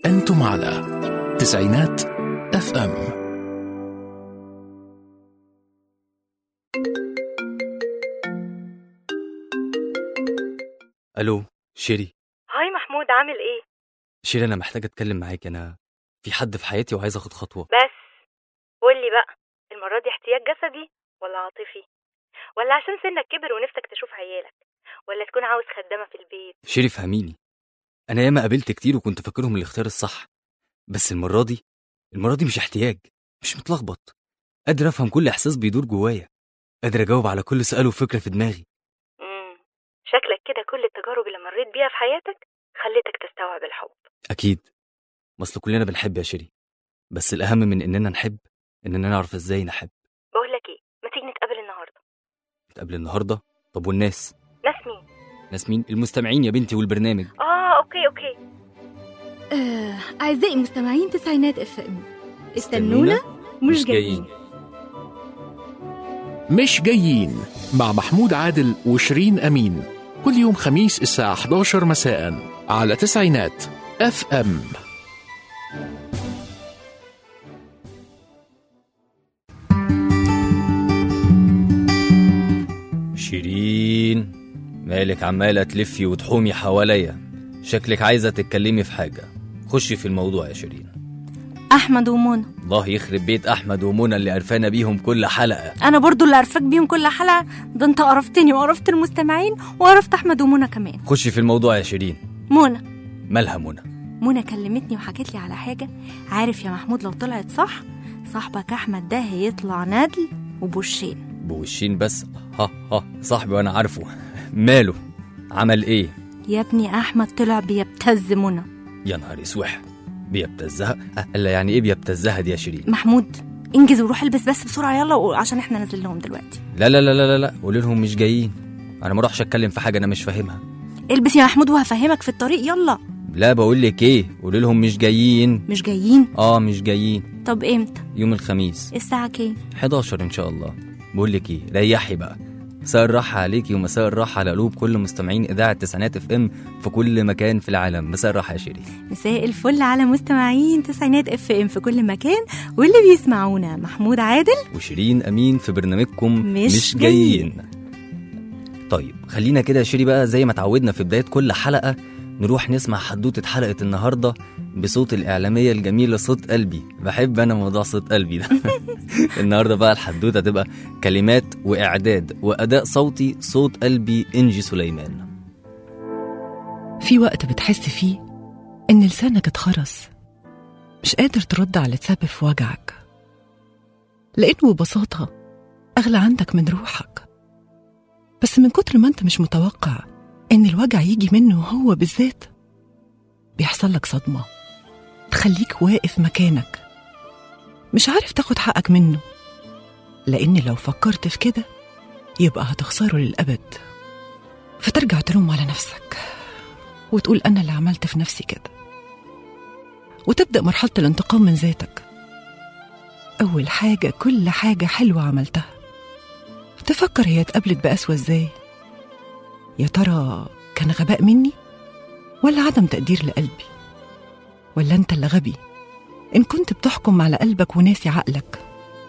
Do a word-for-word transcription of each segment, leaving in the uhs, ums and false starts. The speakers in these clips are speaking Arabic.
أنتم على تسعينات اف ام. الو شيري. هاي محمود، عامل ايه؟ شيري انا محتاجه اتكلم معاك، انا في حد في حياتي وعايز اخد خطوه. بس قولي بقى، المرة دي احتياج جسدي ولا عاطفي؟ ولا عشان سنك كبر ونفسك تشوف عيالك؟ ولا تكون عاوز خدامة في البيت؟ شيري فهميني، انا ياما قابلت كتير وكنت فاكرهم الاختيار الصح، بس المره دي المره دي مش احتياج، مش متلخبط، قادر افهم كل احساس بيدور جوايا، قادر اجاوب على كل سؤال وفكره في دماغي. امم شكلك كده كل التجارب اللي مريت بيها في حياتك خلتك تستوعب الحب. اكيد، مصل كلنا بنحب يا شيري، بس الاهم من اننا نحب اننا نعرف ازاي نحب. بقول لك ايه، ما تيجي نتقابل النهارده؟ نتقابل النهارده؟ طب والناس؟ ناس مين؟ ناس مين؟ المستمعين يا بنتي والبرنامج. اه اوكي اوكي. آه، أعزائي مستمعين تسعينات اف ام، استنونا مش جايين. مش جايين مع محمود عادل وشيرين أمين، كل يوم خميس الساعة إحدى عشرة مساء على تسعينات اف ام. شيرين، مالك عمالة تلفي وتحومي حواليا؟ شكلك عايزة تتكلمي في حاجة، خشي في الموضوع يا شيرين. أحمد ومنى. الله يخرب بيت أحمد ومنى اللي عرفانا بيهم كل حلقة. أنا برضو اللي عرفك بيهم كل حلقة، ده أنت قرفتني وقرفت المستمعين وقرفت أحمد ومنى كمان. خشي في الموضوع يا شيرين. منى. مالها منى؟ منى كلمتني وحكت لي على حاجة. عارف يا محمود، لو طلعت صح صاحبك أحمد ده هيطلع ندل وبوشين. بوشين بس؟ ها ها صاحبي وانا عارفه. ماله؟ عمل ايه؟ يا ابني أحمد طلع بيبتز منى. يا نهار اسوح، بيبتزها؟ الا يعني ايه بيبتزها دي يا شيرين؟ محمود انجز وروح البس بس بسرعة يلا، عشان احنا نازل لهم دلوقتي. لا لا لا لا لا، قولي لهم مش جايين، انا ما اروحش اتكلم في حاجة انا مش فاهمها. البس يا محمود وهفهمك في الطريق، يلا. لا بقول لك ايه، قولي لهم مش جايين. مش جايين؟ اه مش جايين. طب امتى؟ يوم الخميس الساعة كام؟ حداشر ان شاء الله. بقول لك ايه، ريحي بقى. مساء الراحة عليكي ومساء الراحة على قلوب كل مستمعين إذاعة تسعينات اف ام في كل مكان في العالم. مساء الراحة يا شيرين. مساء الفل على مستمعين تسعينات اف ام في كل مكان واللي بيسمعونا. محمود عادل وشيرين أمين في برنامجكم مش, مش جايين. جايين. طيب خلينا كده يا شيري بقى زي ما تعودنا في بداية كل حلقة نروح نسمع حدوتة حلقة النهاردة بصوت الإعلامية الجميلة صوت قلبي. بحب أنا موضوع صوت قلبي ده. النهاردة بقى الحدوتة تبقى كلمات وإعداد وأداء صوتي صوت قلبي إنجي سليمان. في وقت بتحس فيه إن لسانك اتخرس، مش قادر ترد على تسبب في وجعك، لأنه ببساطة أغلى عندك من روحك، بس من كتر ما أنت مش متوقع إن الوجع يجي منه هو بالذات بيحصل لك صدمة تخليك واقف مكانك مش عارف تاخد حقك منه، لأن لو فكرت في كده يبقى هتخسره للأبد، فترجع تلوم على نفسك وتقول أنا اللي عملت في نفسي كده، وتبدأ مرحلة الانتقام من ذاتك. أول حاجة كل حاجة حلوة عملتها تفكر هي اتقابلت بقسوة ازاي؟ يا ترى كان غباء مني ولا عدم تقدير لقلبي؟ ولا انت اللي غبي ان كنت بتحكم على قلبك وناسي عقلك؟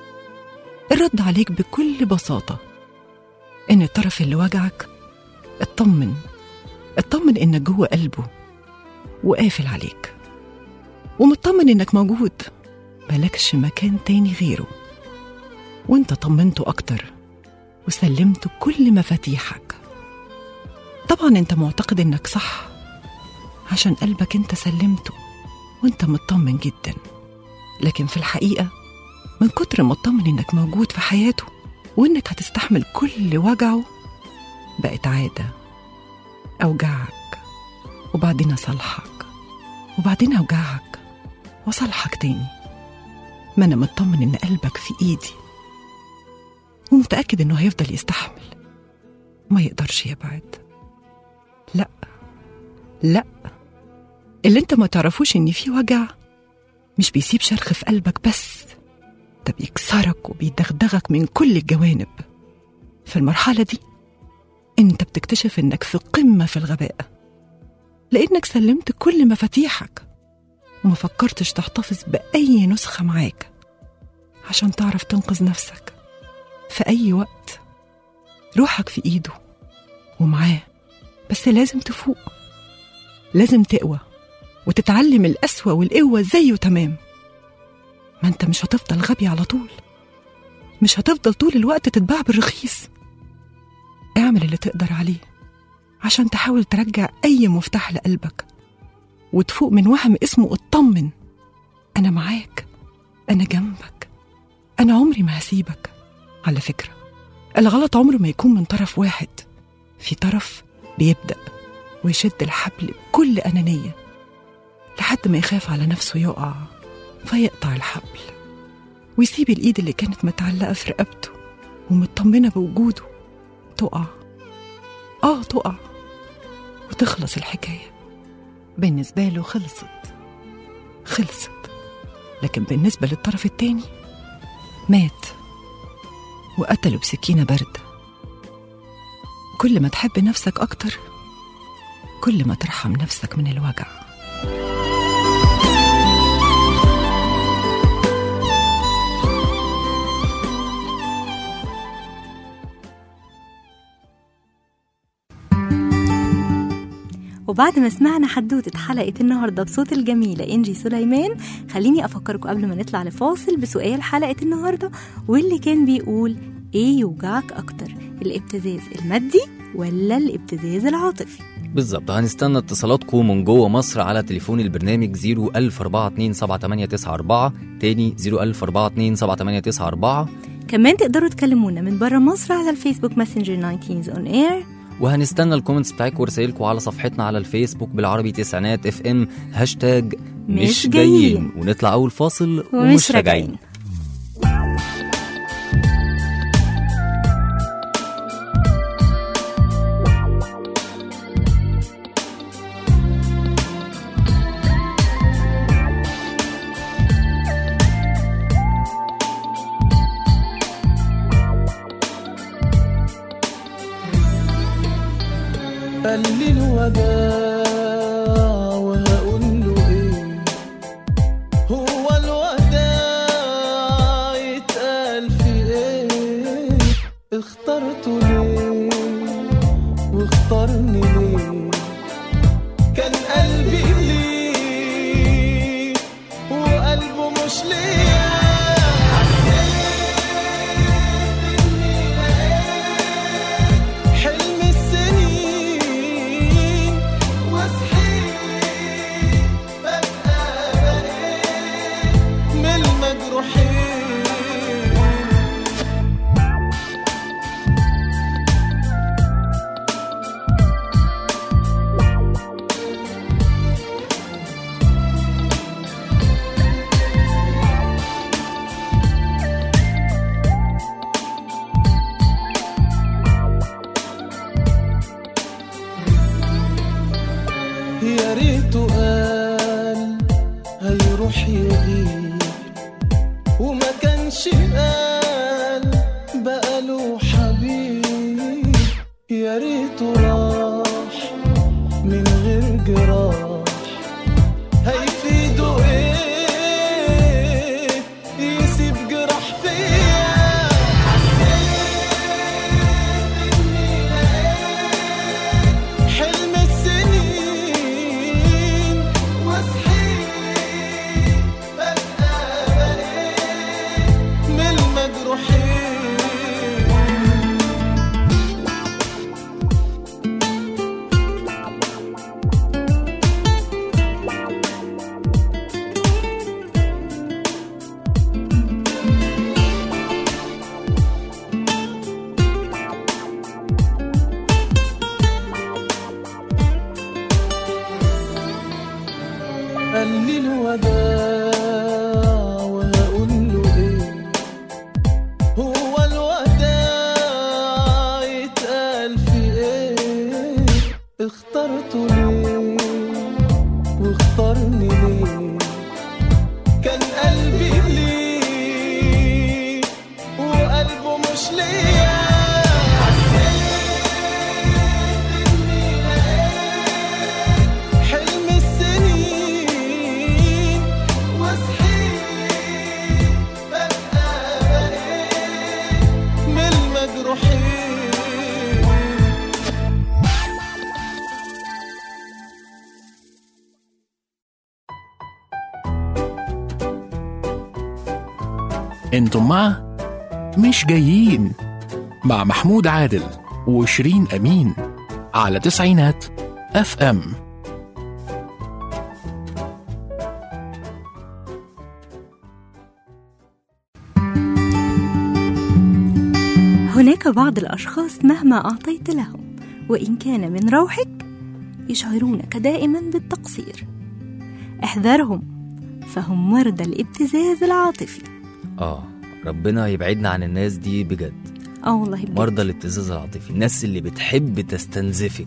الرد عليك بكل بساطة ان الطرف اللي وجعك اطمن اطمن انك جوه قلبه وقافل عليك، ومطمن انك موجود مالكش مكان تاني غيره، وانت طمنته اكتر وسلمته كل مفاتيحك. طبعا انت معتقد انك صح عشان قلبك انت سلمته وانت مطمن جدا، لكن في الحقيقة من كتر مطمن انك موجود في حياته وانك هتستحمل كل وجعه بقت عادة اوجعك وبعدين اصالحك وبعدين اوجعك واصالحك تاني. ما انا مطمن ان قلبك في ايدي ومتأكد انه هيفضل يستحمل ما يقدرش يبعد. لا لا، اللي انت ما تعرفوش ان في وجع مش بيسيب شرخ في قلبك بس، ده بيكسرك وبيدغدغك من كل الجوانب. في المرحلة دي انت بتكتشف انك في قمة في الغباء، لانك سلمت كل مفاتيحك وما فكرتش تحتفظ بأي نسخة معاك عشان تعرف تنقذ نفسك في أي وقت. روحك في إيده ومعاه، بس لازم تفوق، لازم تقوى وتتعلم القسوة والقوة زيه تمام. ما انت مش هتفضل غبي على طول، مش هتفضل طول الوقت تتباع بالرخيص. اعمل اللي تقدر عليه عشان تحاول ترجع أي مفتاح لقلبك وتفوق من وهم اسمه اطمن. أنا معاك، أنا جنبك، أنا عمري ما هسيبك. على فكرة الغلط عمره ما يكون من طرف واحد، في طرف بيبدأ ويشد الحبل بكل أنانية لحد ما يخاف على نفسه يقع فيقطع الحبل ويسيب الإيد اللي كانت متعلقة في رقبته ومطمنة بوجوده تقع. آه تقع وتخلص الحكاية. بالنسبة له خلصت خلصت، لكن بالنسبة للطرف التاني مات وقتله بسكينة باردة. كل ما تحب نفسك أكتر كل ما ترحم نفسك من الوجع. وبعد ما سمعنا حدوتة حلقة النهاردة بصوت الجميلة إنجي سليمان، خليني أفكركم قبل ما نطلع لفاصل بسؤال حلقة النهاردة، واللي كان بيقول إيه يوجعك أكتر، الابتزاز المادي ولا الابتزاز العاطفي؟ بالظبط. هنستنى اتصالاتكم من جوه مصر على تليفون البرنامج زيرو ألف أربعة اتنين سبعة تمانية تسعة أربعة، تاني زيرو ألف أربعة اتنين سبعة تمانية تسعة أربعة. كمان تقدروا تكلمونا من برا مصر على الفيسبوك ماسنجر ناينتينز اون اير، وهنستنى الكومنتس بتاعكم ورسائلكم على صفحتنا على الفيسبوك بالعربي تسعينات اف ام هاشتاج مش جايين. ونطلع اول فاصل ومش راجعين. قال لي الوداع وهقول له ايه، هو الوداع يتقال في ايه، اخترته ليه واختارني ليه، كان قلبي ليه وقلبه مش ليه. يا ريته قال هيروح يغيب وما كانش قال بقاله حبيب، يا ريته راح من غير جراح، هيفيده ايه يسيب جراح فيا. قال لي الوداع وهقول له ايه، هو الوداع يتقال في ايه، اخترته ليه واختارني ليه، كان قلبي ليه وقلبه مش ليه. حلم السنين انتم مع مش جايين مع محمود عادل وشيرين أمين على تسعينات اف ام. هناك بعض الأشخاص مهما أعطيت لهم وإن كان من روحك يشعرونك دائما بالتقصير. احذرهم فهم مرضى الابتزاز العاطفي. اه ربنا يبعدنا عن الناس دي بجد. اه والله بجد. مرضى الابتزاز العاطفي، الناس اللي بتحب تستنزفك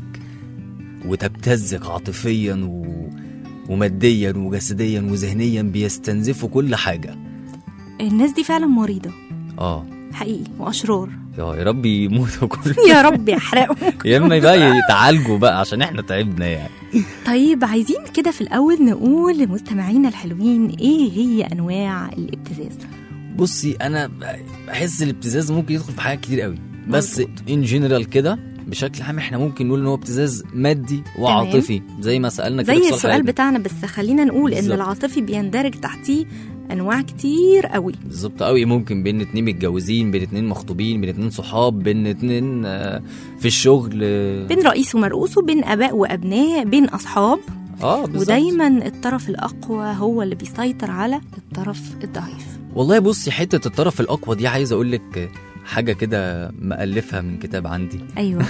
وتبتزك عاطفيا و... وماديا وجسديا وذهنيا، بيستنزفوا كل حاجة. الناس دي فعلا مريضة اه حقيقي وأشرار. يا رب يموتوا كل يا رب يحرقوا. يا اما بقى يتعالجوا بقى عشان احنا تعبنا يعني. طيب عايزين كده في الأول نقول لمستمعينا الحلوين ايه هي أنواع الابتزاز؟ بصي انا بحس الابتزاز ممكن يدخل في حاجات كتير قوي، بس ان جنرال كده بشكل عام احنا ممكن نقول ان هو ابتزاز مادي وعاطفي زي ما سألنا كده زي في السؤال بتاعنا. بس خلينا نقول بالزبط. ان العاطفي بيندرج تحتيه انواع كتير قوي. بالظبط قوي، ممكن بين اتنين متجوزين، بين اتنين مخطوبين، بين اتنين صحاب، بين اتنين في الشغل، بين رئيس ومرؤوسه، بين اباء وابناء، بين اصحاب. اه بالظبط. ودايما الطرف الاقوى هو اللي بيسيطر على الطرف الضعيف. والله بصي حته الطرف الاقوى دي عايز اقول لك حاجه كده مألفها من كتاب عندي. ايوه.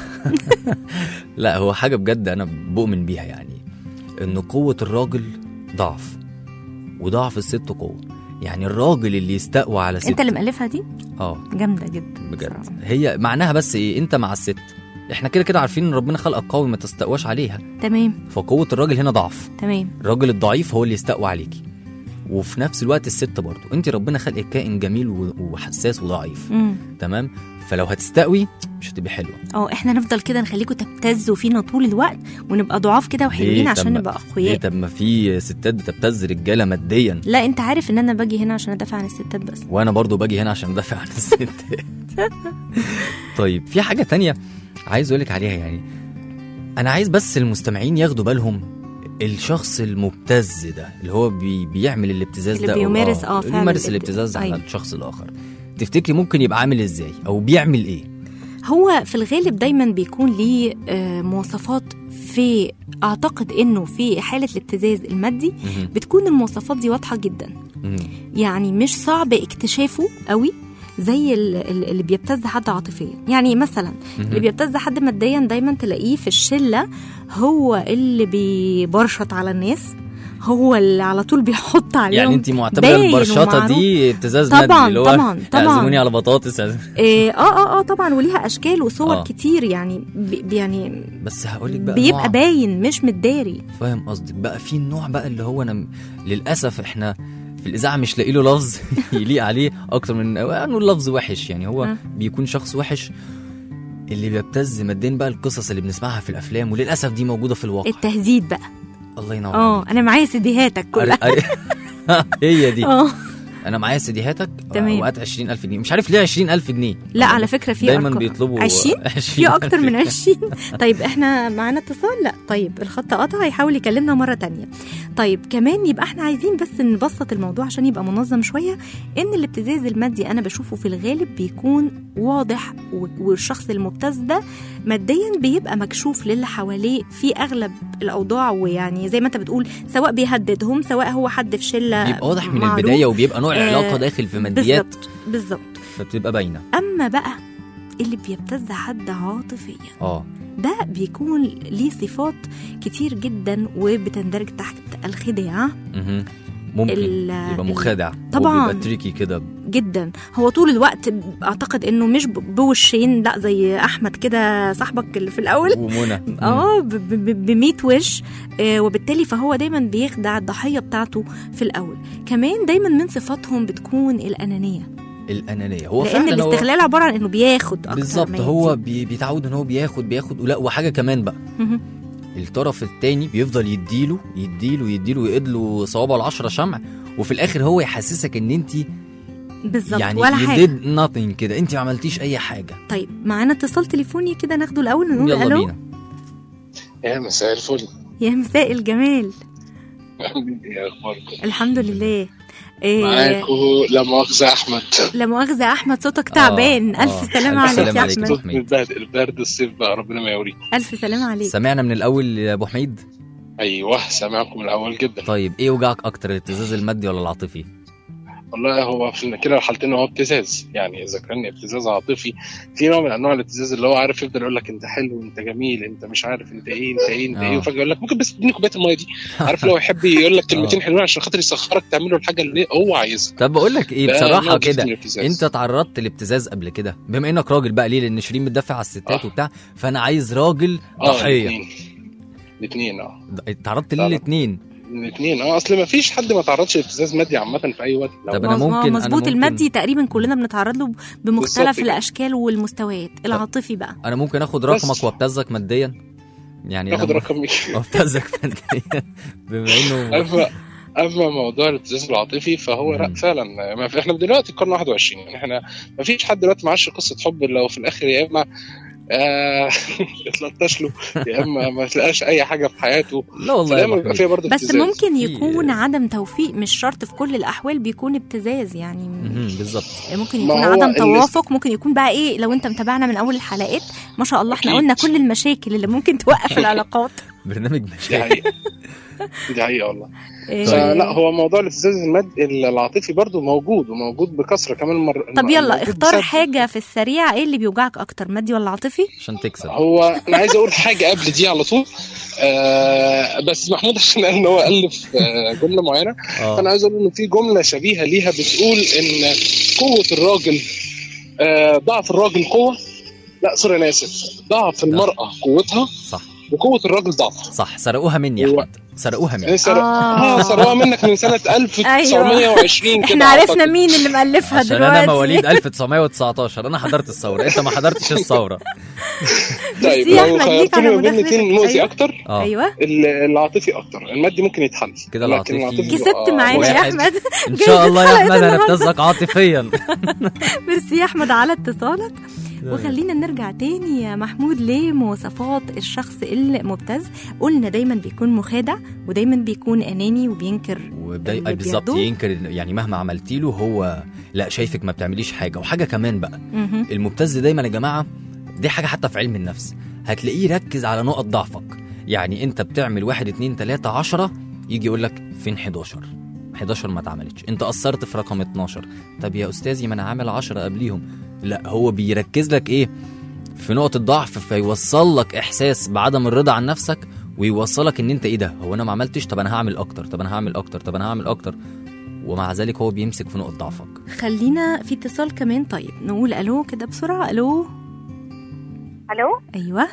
لا هو حاجه بجد انا بؤمن بيها، يعني ان قوه الراجل ضعف وضعف الست قوه. يعني الراجل اللي يستقوى على ست. انت اللي مألفها دي؟ اه جامده جدا بجد بصراحة. هي معناها بس ايه؟ انت مع الست، احنا كده كده عارفين ان ربنا خلقك قوي ما تستقواش عليها. تمام. فقوه الراجل هنا ضعف. تمام. الراجل الضعيف هو اللي يستقوى عليكي، وفي نفس الوقت الست برضو. انت ربنا خلقك كائن جميل وحساس وضعيف. مم. تمام. فلو هتستقوي مش هتبقى حلوه. اه احنا نفضل كده نخليكم تبتزوا فينا طول الوقت ونبقى ضعاف كده وحلوين عشان نبقى اقوياء. طب ما في ستات بتبتز رجاله ماديا. لا انت عارف ان انا باجي هنا عشان ادافع عن الستات بس. وانا برضو باجي هنا عشان ادافع عن الستات. طيب في حاجه تانية عايز اقولك عليها، يعني انا عايز بس المستمعين ياخدوا بالهم الشخص المبتز ده اللي هو بي بيعمل الابتزاز اللي ده بيمارس اه فعلا بيمارس الابتزاز على أيوة. الشخص الاخر. تفتكري ممكن يبقى عامل ازاي او بيعمل ايه؟ هو في الغالب دايما بيكون ليه مواصفات. في اعتقد انه في حاله الابتزاز المادي بتكون المواصفات دي واضحه جدا. يعني مش صعب اكتشافه قوي زي اللي بيبتز حد عاطفيا. يعني مثلا اللي بيبتز حد ماديا دايما تلاقيه في الشله هو اللي بيبرشط على الناس، هو اللي على طول بيحط عليهم. يعني انت معتبره البرشطه دي ابتزاز مادي؟ طبعا اللي هو طبعا طبعا اعزموني على بطاطس. إيه اه اه اه طبعا، وليها اشكال وصور آه. كتير يعني بي يعني بس هقول لك بقى بيبقى نوع. باين مش متداري. فاهم قصدك. بقى في النوع بقى اللي هو انا للاسف احنا في الاذاعه مش لاقي له لفظ يليق عليه اكتر من انه لفظ وحش. يعني هو آه. بيكون شخص وحش اللي بيبتز مادين بقى القصص اللي بنسمعها في الافلام، وللاسف دي موجوده في الواقع. التهديد بقى. الله ينور. اه انا معايا سيديهاتك كلها. هي دي. اه انا معايا سيديهاتك تمام. وقت عشرين ألف جنيه. مش عارف ليه عشرين ألف جنيه. لا على فكره في دايما أرقام. بيطلبوا عشرين في اكتر من عشرين. طيب احنا معانا اتصال. لا طيب الخط قطع، هيحاول يكلمنا مره تانية. طيب كمان يبقى احنا عايزين بس نبسط الموضوع عشان يبقى منظم شويه. ان الابتزاز المادي انا بشوفه في الغالب بيكون واضح، والشخص المبتز ده ماديا بيبقى مكشوف للي حواليه في اغلب الاوضاع. ويعني زي ما انت بتقول سواء بيهددهم سواء هو حد في شله بيبقى واضح من معروف. البدايه وبيبقى نوع العلاقه آه داخل في ماديات. بالظبط بالظبط. فبتبقى باينه. اما بقى اللي بيبتز حد عاطفيا اه ده بيكون ليه صفات كتير جدا وبتندرج تحت الخداع. اها ممكن يبقى مخادع طبعا، بيبقى تريكي كده جدا. هو طول الوقت اعتقد انه مش بوشين، لا زي احمد كده صاحبك اللي في الاول ومنى اه بميت وش. آه وبالتالي فهو دايما بيخدع الضحيه بتاعته في الاول. كمان دايما من صفاتهم بتكون الانانيه. الانانيه هو لان الاستغلال هو... عباره عن انه بياخد اكتر. بالظبط. هو بي... بيتعود ان هو بياخد بياخد ولا وحاجه كمان بقى الطرف التاني بيفضل يديله يديله يديله ويقدله صوابعه العشرة شمع، وفي الاخر هو يحسسك ان انت بالظبط يعني ولا you حاجه did nothing كده، انت ما عملتيش اي حاجه. طيب معانا اتصال تليفوني كده ناخده الاول ونقول يلا الو. بينا. يا مساء الفل. يا مساء الجمال. ايه اخباركم؟ الحمد لله. إيه معاكم لا مؤاخذة احمد. لا مؤاخذة أحمد، صوتك تعبان. آه، ألف آه، سلامة ألف عليك سلامة يا عليك. أحمد. صوت متبهدل، البرد الصيف بقى ربنا ما يوريك. ألف سلامة عليك. سمعنا من الاول يا ابو حميد. ايوه سامعكم الاول جدا. طيب ايه وجعك اكتر، الابتزاز المادي ولا العاطفي؟ والله هو في كده الحالتين هو ابتزاز، يعني اذا كان ابتزاز عاطفي في نوع من انواع الابتزاز اللي هو عارف يفضل يقول لك انت حلو انت جميل انت مش عارف انت ايه انت ايه انت آه. ايه وفجاه يقول لك ممكن بس تديني كوبايه الميه دي. عارف لو يحب يقول لك كلمتين حلوين عشان خاطر يسخرك تعمل له الحاجه اللي هو عايزها. طب بقول لك ايه ده بصراحه نوع كده، جديد من الابتزاز. انت تعرضت لابتزاز قبل كده بما انك راجل بقى، ليه؟ لان شيرين بتدافع على الستات آه. وبتاع، فانا عايز راجل اه ضحيه. الاثنين الاثنين اه تعرضت طبعا. للاثنين؟ الاثنين اه اصل ما فيش حد ما تعرضش لابتزاز مادي عامه في اي وقت. طب أنا مظ- ممكن- أنا مظبوط. ممكن- المادي تقريبا كلنا بنتعرض له بمختلف بالظبط كده. الأشكال والمستويات. العاطفي بقى انا ممكن اخد بس. رقمك وابتزك ماديا، يعني ناخد انا رقمي. ابتزك ماديا بما انه اما اما موضوع الابتزاز العاطفي فهو لا مم. فعلا ما في احنا دلوقتي القرن واحد وعشرين، يعني احنا ما فيش حد دلوقتي معاش قصه حب الا وفي الاخر يا اما آه يتلطش له يا اما ما تلاقاش اي حاجه في حياته. لا والله يا دايما أبو بيبقى حميد. فيها برضه بس ابتزاز. ممكن في- يكون عدم توفيق، مش شرط في كل الأحوال بيكون ابتزاز يعني. مهم، بالظبط. ممكن ما يكون هو عدم اللي- توافق، ممكن يكون بقى ايه. لو انت متابعنا من اول الحلقات ما شاء الله احنا أكيد. قلنا كل المشاكل اللي ممكن توقف العلاقات. برنامج دي مشاكل. حقيقه دي حقيقه والله. إيه. فلا هو موضوع الابتزاز المادي العاطفي برضه موجود وموجود بكثره كمان مر... طب يلا موجود اختار بسبب- حاجة في السريع. ايه اللي بيوجعك اكتر، مادي ولا عاطفي؟ عشان تكسب. هو انا عايز اقول حاجه قبل دي على طول. آه بس محمود عشان قال ان هو الف آه جمله معينه، فانا اه عايز اقول ان في جمله شبيهه ليها بتقول ان قوه الراجل آه ضعف الراجل قوه. لا سوري انا اسف، ضعف المراه قوتها صح وقوه الراجل ضعفها. صح، سرقوها مني يا هو- احمد، سرقوها مني. سرق... آه. اه سرقوها منك من سنه ألف وتسعمية وعشرين كده احنا عرفنا أعتقد. مين اللي مؤلفها عشان دلوقتي. انا مواليد ألف وتسعمية وتسعتاشر، انا حضرت الثوره، انت ما حضرتش الثوره. طيب ميرسي يا لو أحمد ليك خيرتوني على ما بين مداخلتك. الاثنين المؤذي أيوة. اكتر اه ايوه ال- العاطفي اكتر. المادي ممكن يتحل كده لكن العاطفي- بيبقى- كسبت معانا يا واحد. احمد. ان جايزة شاء الله يا حلقة احمد النهاردة. هنبتزك عاطفيا. ميرسي يا احمد على اتصالك. وخلينا نرجع تاني يا محمود لمواصفات الشخص المبتز. قلنا دايما بيكون مخادع ودايما بيكون اناني وبينكر وبداي اللي بالظبط بياخدوه. ينكر، يعني مهما عملتي له هو لا شايفك ما بتعمليش حاجه. وحاجه كمان بقى، مهم. المبتز دايما يا جماعه، دي حاجه حتى في علم النفس، هتلاقيه يركز على نقط ضعفك. يعني انت بتعمل واحد اتنين تلاتة عشرة، يجي يقول لك فين حداشر؟ حداشر ما اتعملتش، انت قصرت في رقم اتناشر. طب يا استاذي ما انا عامل عشرة قبليهم. لا هو بيركز لك ايه في نقط الضعف، فيوصل لك احساس بعدم الرضا عن نفسك، ويوصلك ان انت ايه ده، هو انا ما عملتش، طب انا هعمل اكتر، طب انا هعمل اكتر، طب انا هعمل اكتر. ومع ذلك هو بيمسك في نقط ضعفك. خلينا في اتصال كمان. طيب نقول الو كده بسرعه. الو الو ايوه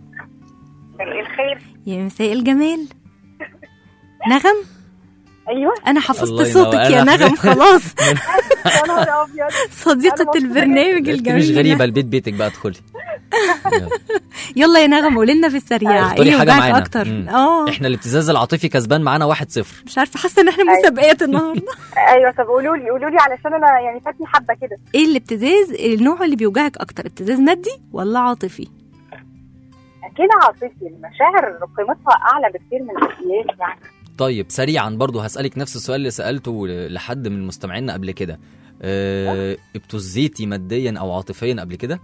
مساء الخير. يا مساء الجمال. نغم. ايوه انا حفظت الله صوتك ينور. يا أنا- نغم خلاص. يا نهار ابيض. صديقة أنا مبسوطة البرنامج انت الجميل. مش غريبه، البيت بيتك بقى، ادخلي. يلا يا نغم قولي لنا في السريع اختاري ايه حاجه وجعك معانا. اكتر. مم. اه احنا الابتزاز العاطفي كسبان معانا واحد صفر. مش عارفه، حاسه ان احنا أيوة. مسابقات النهارده. ايوه طب قولوا لي قولوا لي علشان انا يعني فاتني حبه كده. ايه الابتزاز النوع اللي بيوجعك اكتر، ابتزاز مادي ولا عاطفي؟ اكيد عاطفي، المشاعر قيمتها اعلى بكتير من الماديات يعني. طيب سريعا برضو هسألك نفس السؤال اللي سألته لحد من مستمعينا قبل كده. اه ابتزيتي ماديا او عاطفيا قبل كده؟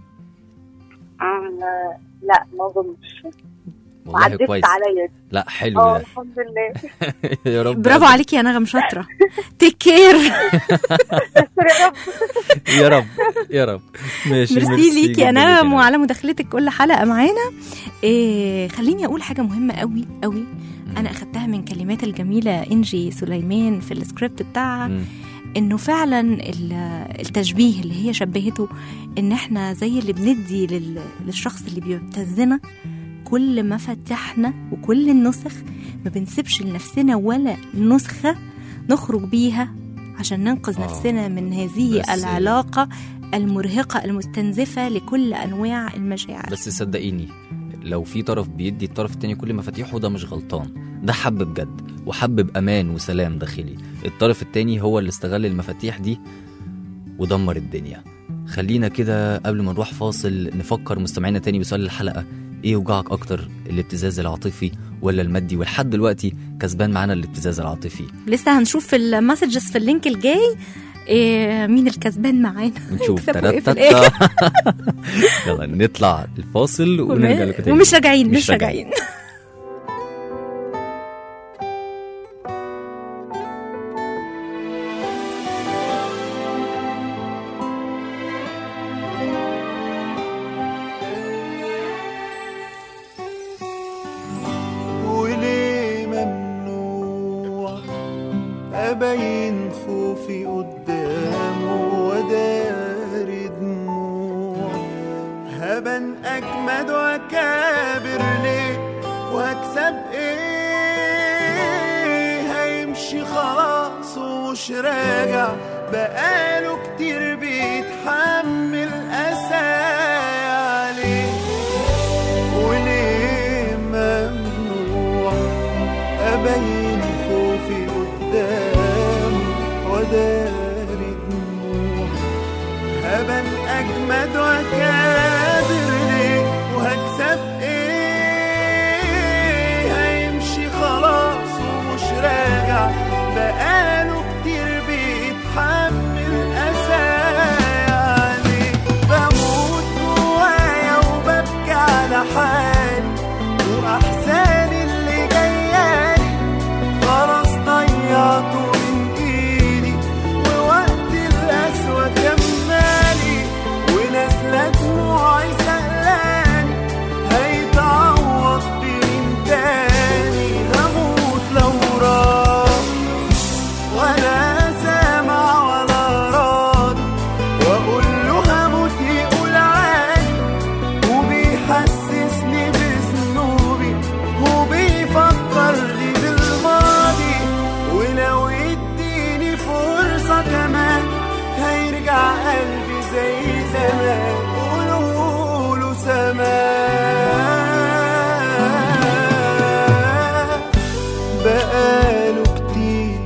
أم، لا ما اظنش. والله عدت كويس. عليا. لا حلو اه ده. الحمد لله. يا رب. برافو عليك يا نغم، شاطره. تيك كير. يستر يا رب. يا رب يا رب. ماشي ميرسي ليك يا جداً نغم ليك. وعلى مداخلتك كل حلقه معانا. إيه خليني اقول حاجه مهمه قوي قوي انا اخدتها من كلمات الجميله انجي سليمان في السكريبت بتاعها. مم. انه فعلا ال- التشبيه اللي هي شبهته ان احنا زي اللي بندي لل- للشخص اللي بيبتزنا كل ما فتحنا وكل النسخ، ما بنسيبش لنفسنا ولا نسخة نخرج بيها عشان ننقذ آه. نفسنا من هذه بس- العلاقة المرهقة المستنزفة لكل أنواع المشاعر. بس صدقيني لو في طرف بيدي الطرف التاني كل مفاتيحه ده مش غلطان، ده حب بجد وحب بأمان وسلام داخلي. الطرف التاني هو اللي استغل المفاتيح دي ودمر الدنيا. خلينا كده قبل ما نروح فاصل نفكر مستمعينا تاني بسؤال الحلقة، ايه يوجعك اكتر، الابتزاز العاطفي ولا المادي؟ ولحد دلوقتي كسبان معانا الابتزاز العاطفي. لسه هنشوف في المسجز في اللينك الجاي إيه مين الكسبان معانا. نشوف كسبوا إيه في ترتتا. يلا نطلع الفاصل ونرجع لكم تاني. ومش راجعين مش راجعين. وليه ممنوع أبين خوفي قدامه وداري دموع؟ هبن أجمد وأكابر ليه وهكسب إيه؟ هيمشي خلاص ومش راجع، بقاله كتير بيتحمل أسايا عليه. وليه ممنوع أبين خوفي قدامه وداري دموع؟ هبن أجمد وأكابر ليه وهكسب إيه؟ هيمشي خلاص ومش راجع، بقاله كتير بيتحمل أسايا عليه. بموت جوايا وببكي على حالي وأحزاني اللي جايالي، خلاص ضيعته من إيدي ووقت القسوة كمالي، ونازلة دموعي سألاني هيتعوض بمين تاني؟ هموت لو راح ولا سامع ولا راضي، وأقول له هموت يقول عادي، وبيحسسني بذنوبي وبيفكرني بالماضي. ولو اديني فرصة كمان هيرجع قلبي زي زمان، قولوله سماه. بقاله كتير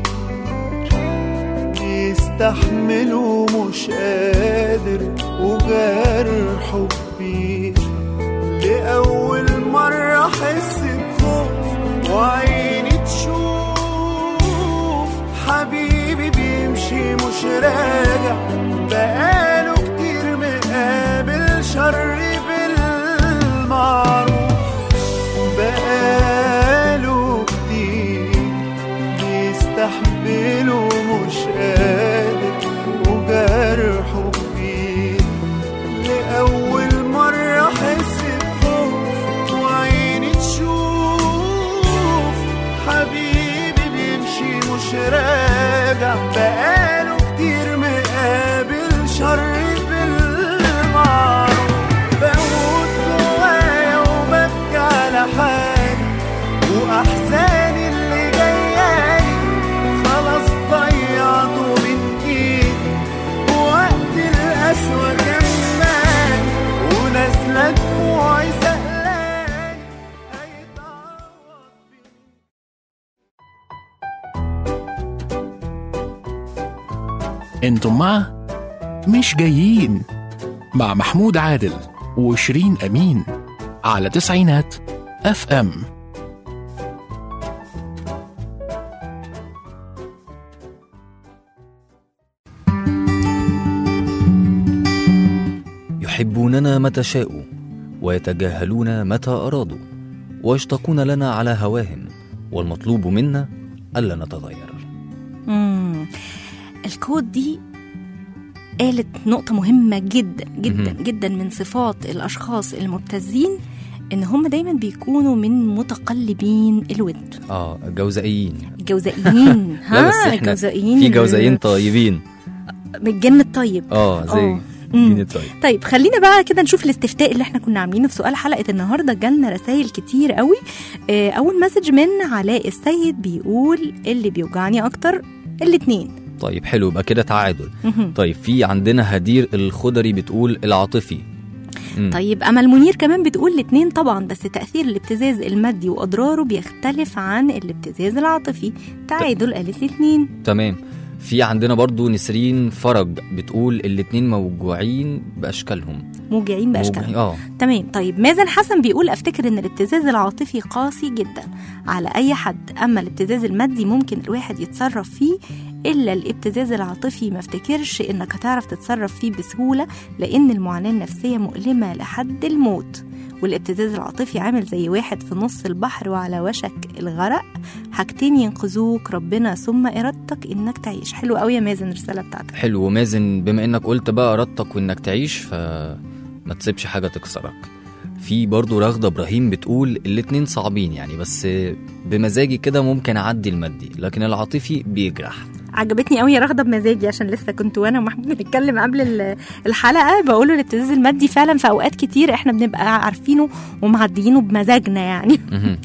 بيستحمله مش قادر وجرحه كبير، لأول مرة أحس بخوف وعيني تشوف حبيبي بيمشي مش راجع، بقاله كتير مقابل شر بالمعروف. بقاله كتير بيستحمله مش قادر وجرحه كبير، لأول مرة أحس بخوف وعيني تشوف حبيبي بيمشي مش راجع، بقاله كتير مقابل شر بالمعروف. بموت جوايا وببكي على حالي وأحزاني اللي جايالي، خلاص ضيعته من إيدي ووقت القسوة كمان، ونازلة دموعي سألاني هيتعوض بيه. انتم مع مش جايين مع محمود عادل وشيرين أمين على تسعينات اف ام. يحبوننا متى شاءوا ويتجاهلون متى أرادوا، ويشتاقون لنا على هواهم، والمطلوب منا ألا نتغير. مم. الكود دي قالت نقطة مهمة جدا جدا مهم. جدا من صفات الأشخاص المبتزين، إن هم دايما بيكونوا من متقلبين الود. اه جوزائيين. الجوزائيين لا بس ها احنا الجوزائيين في جوزائيين طيبين. من الجن الطيب. اه زي آه. الجن الطيب. طيب خلينا بقى كده نشوف الاستفتاء اللي احنا كنا عاملينه في سؤال حلقة النهاردة. جالنا رسائل كتير قوي. آه، أول مسج من علاء السيد بيقول اللي بيوجعني أكتر الاتنين. طيب حلو، يبقى كده تعادل. مهم. طيب في عندنا هدير الخضري بتقول العاطفي. مم. طيب أمل منير كمان بتقول الاتنين طبعا، بس تأثير الابتزاز المادي وأضراره بيختلف عن الابتزاز العاطفي. تعادل قالت الاتنين. تمام. في عندنا برضو نسرين فرج بتقول الاتنين موجوعين باشكالهم. موجعين باشكالهم. اه تمام. طيب مازن حسن بيقول افتكر ان الابتزاز العاطفي قاسي جدا على اي حد، اما الابتزاز المادي ممكن الواحد يتصرف فيه، الا الابتزاز العاطفي ما افتكرش انك هتعرف تتصرف فيه بسهوله، لان المعاناه النفسيه مؤلمه لحد الموت. والابتزاز العاطفي عامل زي واحد في نص البحر وعلى وشك الغرق، حاجتين ينقذوك، ربنا ثم ارادتك انك تعيش. حلو قوي يا مازن الرساله بتاعتك. حلو مازن، بما انك قلت بقى ارادتك وانك تعيش فما تسيبش حاجه تكسرك. في برضو رغدة ابراهيم بتقول الاتنين صعبين يعني، بس بمزاجي كده ممكن اعدي المادي، لكن العاطفي بيجرح. عجبتني قوي يا رغده بمزاجي، عشان لسه كنت وانا ومحمود بنتكلم قبل الحلقه بقوله الابتزاز المادي فعلا في اوقات كتير احنا بنبقى عارفينه ومعديينه بمزاجنا يعني.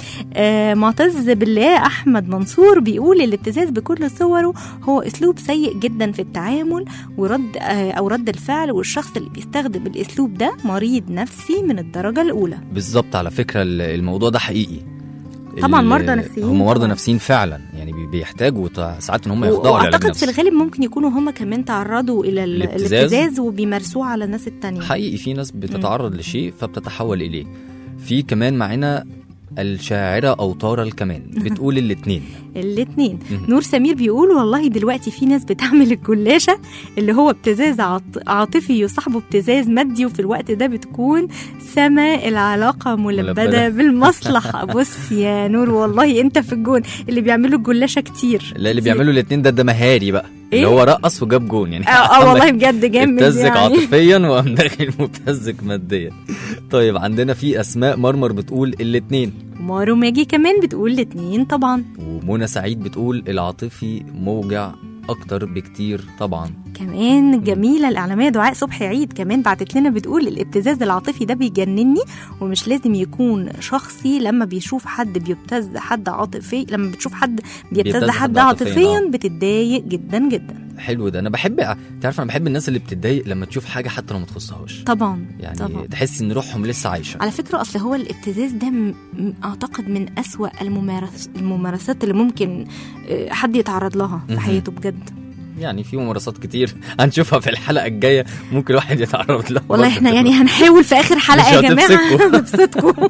آه معتز بالله احمد منصور بيقول الابتزاز بكل صوره هو اسلوب سيء جدا في التعامل ورد آه او رد الفعل، والشخص اللي بيستخدم الاسلوب ده مريض نفسي من الدرجه الاولى. بالظبط، على فكره الموضوع ده حقيقي طبعا، مرضى نفسيين، هم مرضى نفسيين فعلا يعني، بيحتاجوا ساعات ان هم يخضعوا للعلاج النفسي. واعتقد في الغالب ممكن يكونوا هم كمان تعرضوا الى الابتزاز, الابتزاز وبيمارسوه على الناس التانية. حقيقي في ناس بتتعرض م. لشيء فبتتحول اليه. في كمان معنا الشاعرة أوتار الكمان بتقول الاتنين الاتنين. نور سمير بيقول والله دلوقتي في ناس بتعمل الجلاشة اللي هو ابتزاز عاطفي يصاحبه ابتزاز مادي، وفي الوقت ده بتكون سما العلاقة ملبدة بالمصلحة. بص يا نور والله انت في الجون، اللي بيعملوا الجلاشة كتير. لا اللي بيعملوا الاتنين ده ده مهاري بقى، إيه؟ اللي هو رقص وجاب جون يعني. اه والله بجد جامد ابتزك يعني. عاطفيا وقام داخل مبتزك ماديا. طيب عندنا في اسماء مرمر بتقول الاتنين، مارو ماجي كمان بتقول الاتنين طبعا، ومنى سعيد بتقول العاطفي موجع اكتر بكتير طبعا. كمان جميله الاعلاميه دعاء صبحي عيد كمان بعتت لنا بتقول الابتزاز العاطفي ده بيجنني، ومش لازم يكون شخصي. لما بيشوف حد بيبتز حد عاطفي، لما بتشوف حد بيبتز حد عاطفيا بتتضايق جدا جدا. حلو ده، انا بحب تعرف انا بحب الناس اللي بتتضايق لما تشوف حاجه حتى لو ما تخصهاش. طبعا يعني طبعا. تحس ان روحهم لسه عايشه. على فكره اصل هو الابتزاز ده م... اعتقد من أسوأ الممارس... الممارسات اللي ممكن حد يتعرض لها في حياته بجد. يعني في ممارسات كتير هنشوفها في الحلقه الجايه ممكن الواحد يتعرض لها. والله احنا يعني هنحاول في اخر حلقه يا جماعه نبسطكم.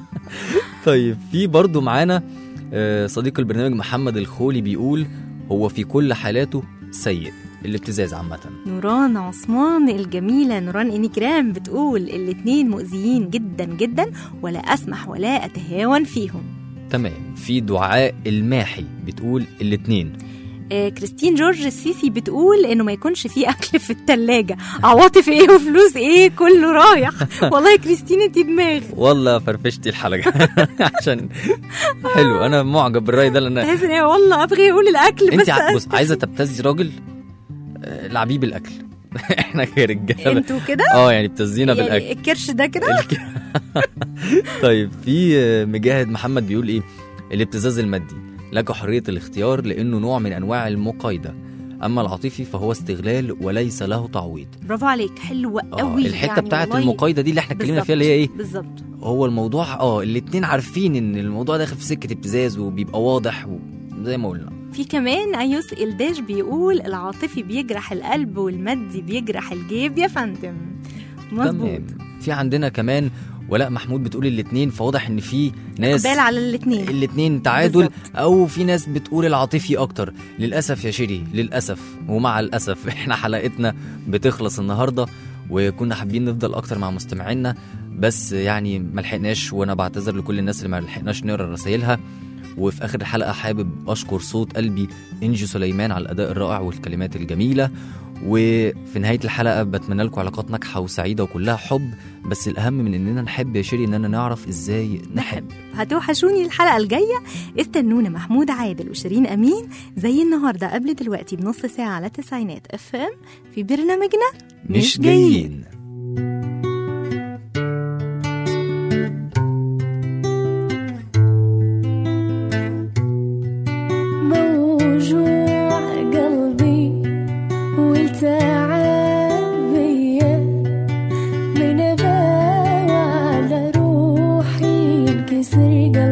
طيب في برضو معانا صديق البرنامج محمد الخولي بيقول هو في كل حالاته سيء الابتزاز عامه. نوران عثمان الجميله نوران انيجرام بتقول الاتنين مؤذيين جدا جدا، ولا اسمح ولا اتهاون فيهم. تمام. في دعاء الماحي بتقول الاتنين. آه كريستين جورج السيسي بتقول انه ما يكونش فيه اكل في التلاجة، عواطف ايه وفلوس ايه كله رايح. والله يا كريستين انتي دماغ والله فرفشتي الحلقه عشان حلو. انا معجب بالراي ده لان تحس ان والله ابغي اقول الاكل بس انت بص عايزه تبتزي راجل آه لعبيه بالاكل. احنا كرجاله انتوا كده اه يعني بتزينا يعني بالاكل الكرش ده كده. طيب في مجاهد محمد بيقول ايه الابتزاز المادي لك حرية الاختيار لأنه نوع من أنواع المقايضة، أما العاطفي فهو استغلال وليس له تعويض. برافو عليك، حلوة قوي. الحتة يعني بتاعت المقايضة دي اللي احنا اتكلمنا فيها اللي هي ايه بالظبط. هو الموضوع اه الاتنين عارفين ان الموضوع داخل في سكة ابتزاز وبيبقى واضح زي ما قلنا. في كمان أيوس إلداش بيقول العاطفي بيجرح القلب والمادي بيجرح الجيب يا فندم. مظبوط. في عندنا كمان ولاء محمود بتقول الاتنين، فواضح ان في ناس اقبال على الاتنين الاتنين تعادل بالزبط. او في ناس بتقول العاطفي اكتر. للاسف يا شيري للاسف ومع الاسف احنا حلقتنا بتخلص النهارده، وكنا حابين نفضل اكتر مع مستمعينا بس يعني ملحقناش، وانا بعتذر لكل الناس اللي ملحقناش نقرا رسائلها. وفي اخر الحلقه حابب اشكر صوت قلبي انجي سليمان على الاداء الرائع والكلمات الجميله. وفي نهاية الحلقة بتمنى لكم علاقات ناجحة وسعيدة وكلها حب، بس الأهم من إننا نحب يا شيري إننا نعرف إزاي نحب. هتوحشوني الحلقة الجاية، استنونا محمود عادل وشيرين أمين زي النهاردة قبل دلوقتي بنص ساعة على تسعينات اف ام في برنامجنا مش, مش جايين.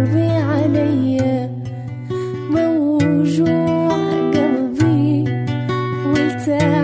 موجوع قلبي بتاعك